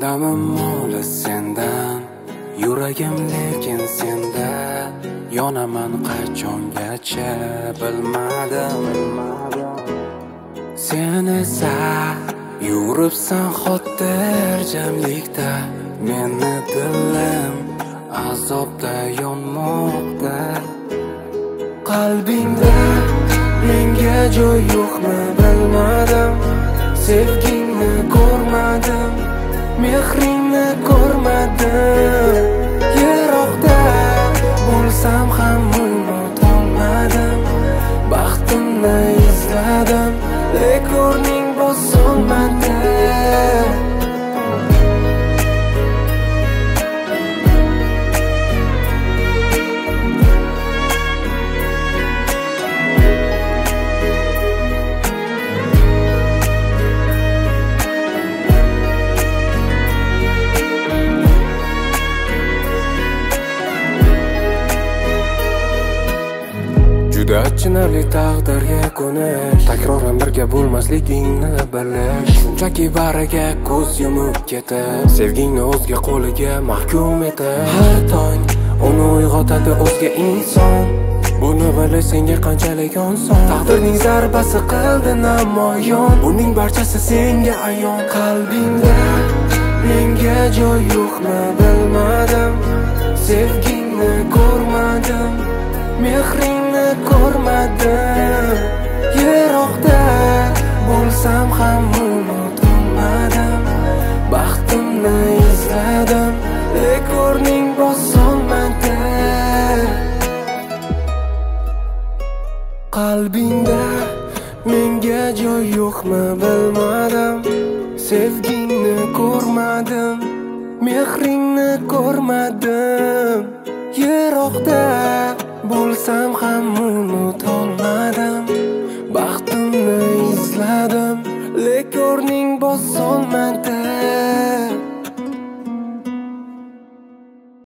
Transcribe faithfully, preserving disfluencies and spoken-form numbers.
G'amim mo'li sendan, yuragim lekin senda. Yonaman qachongacha bilmadim. Sen esa yuribsan xotirjamlikda, meni dilim azobda yonmoqda. Qalbingda menga joy yo'qmi bilmadim. Sevgingni ko'rmadim, mehringni ko'rmadim. Yiroqda bo'lsam ham unutolmadim. Baxtimni izladim, lek o'rning bosolmadi. Juda achinarli taqdirga ko'nish, takroran birga bo'lmasligingni bilish. Shunchaki bariga ko'z yumib ketib, sevgingni o'zga qo'liga mahkum etib. Har tong uni uyg'otadi o'zga inson. Buni bilish senga qanchalik oson. Taqdirning zarbasi qildi namoyon, buning barchasi senga ayon. Qalbingda menga joy yo'qmi bilmadim. Sevgingni ko'rmadim, mehringni ko'rmadim. Yiroqda bo'lsam ham unutolmadim. Baxtimni izladim, lek o'rning bosolmadi. Qalbingda menga joy yo'qmi bilmadim. Sevgingni ko'rmadim, mehringni ko'rmadim. Yiroqda bo'lsam ham unutolmadim. Baxtimni izladim, lek o'rning bosolmadi.